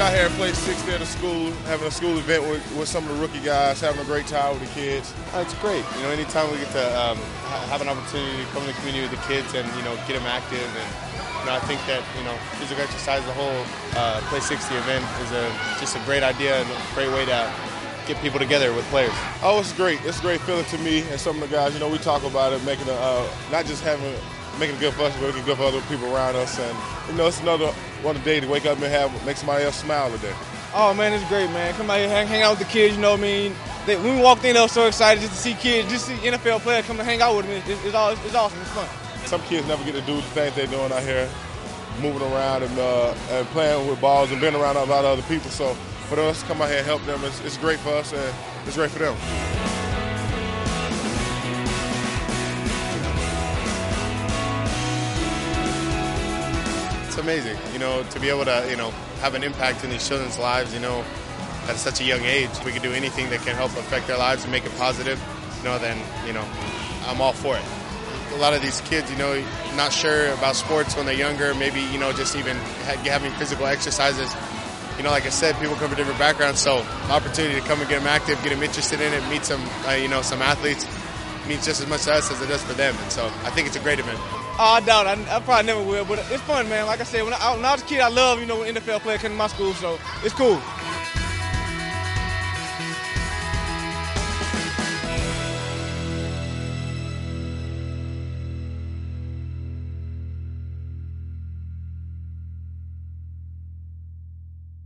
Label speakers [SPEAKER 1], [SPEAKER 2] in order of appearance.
[SPEAKER 1] out here at Play 60 at a school, having a school event with some of the rookie guys, having a great time with the kids.
[SPEAKER 2] It's great. Anytime we get to have an opportunity to come to the community with the kids and, get them active. And, I think that, physical exercise, the whole Play 60 event is just a great idea and a great way to get people together with players.
[SPEAKER 1] Oh, it's great. It's a great feeling to me and some of the guys. We talk about it, making not just making it good for us, but making it good for other people around us. And, it's another one of the day to wake up and make somebody else smile today.
[SPEAKER 3] Oh, man, it's great, man. Come out here, hang out with the kids, When we walked in, I was so excited just to see kids, just see NFL players come to hang out with them. It's awesome. It's fun.
[SPEAKER 1] Some kids never get to do the things they're doing out here, moving around and playing with balls and being around a lot of other people. So for us to come out here and help them, it's great for us and it's great for them.
[SPEAKER 2] It's amazing, to be able to, have an impact in these children's lives, at such a young age. If we can do anything that can help affect their lives and make it positive, then, I'm all for it. A lot of these kids, not sure about sports when they're younger, maybe, just even having physical exercises. Like I said, people come from different backgrounds, so the opportunity to come and get them active, get them interested in it, meet some, some athletes, means just as much to us as it does for them. And so I think it's a great event.
[SPEAKER 3] Oh, I doubt it. I probably never will, but it's fun, man. Like I said, when I was a kid, I love, when NFL players come to my school, so it's cool.